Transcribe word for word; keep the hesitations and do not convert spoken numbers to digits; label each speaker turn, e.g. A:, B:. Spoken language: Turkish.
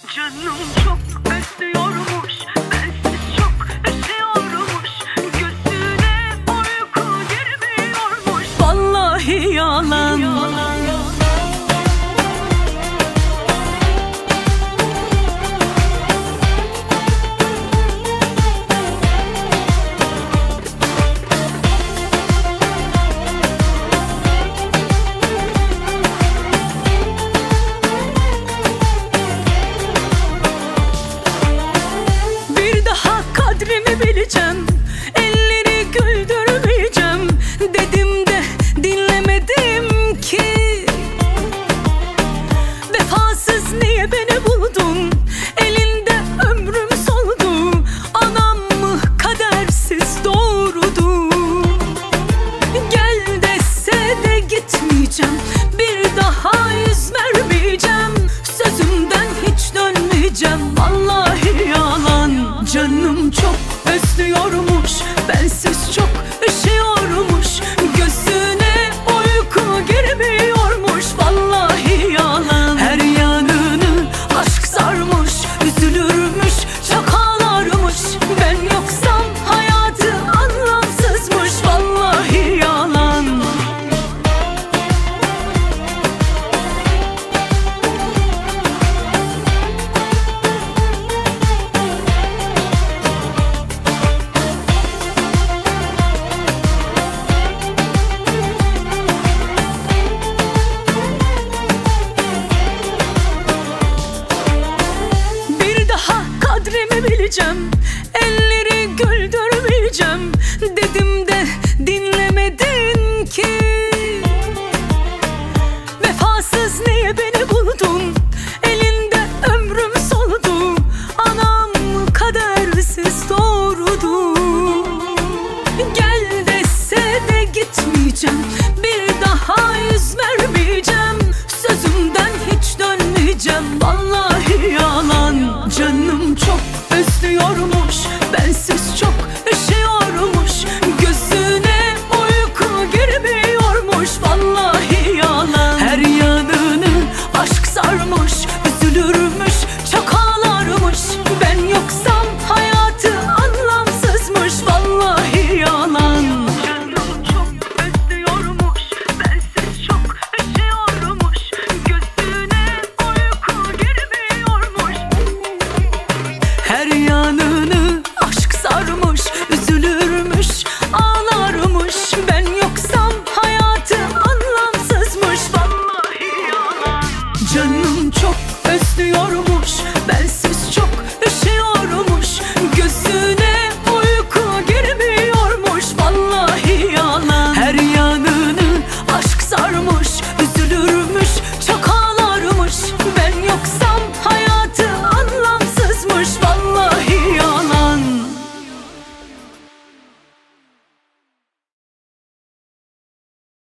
A: Canım çok özlüyormuş, bensiz çok üşüyormuş, gözüne uyku girmiyormuş. Vallahi yalan, yalan. Kadrimi bileceğim, elleri güldürmeyeceğim dedim de dinlemedim ki. Vefasız niye beni buldun, elinde ömrüm soldu. Anam mı kadersiz doğurdu. Gel dese de gitmeyeceğim, bir daha yüz vermeyeceğim. Sözümden hiç dönmeyeceğim, vallahi yalan. Canım çok özlüyormuş, bensiz çok üşüyormuş, gözüne uyku girmiyormuş. Vallahi yalan. Her yanını aşk sarmış, üzülürmüş, çok ağlarmış. Ben yoksam hayatı anlamsızmış. Vallahi yalan. Kadrimi bileceğim, elleri güldürmeyeceğim dedim de dinlemedin ki. Vefasız niye beni buldun, elinde ömrüm soldu. Anam kadersiz doğurdu. Gel dese de gitmeyeceğim, bir daha yüz vermeyeceğim. Sözümden hiç dönmeyeceğim, vallahi yalan. Canım çok özlüyormuş, bensiz çok üşüyormuş, gözüne uyku girmiyormuş. Vallahi yalan. Her yanını aşk sarmış, üzülür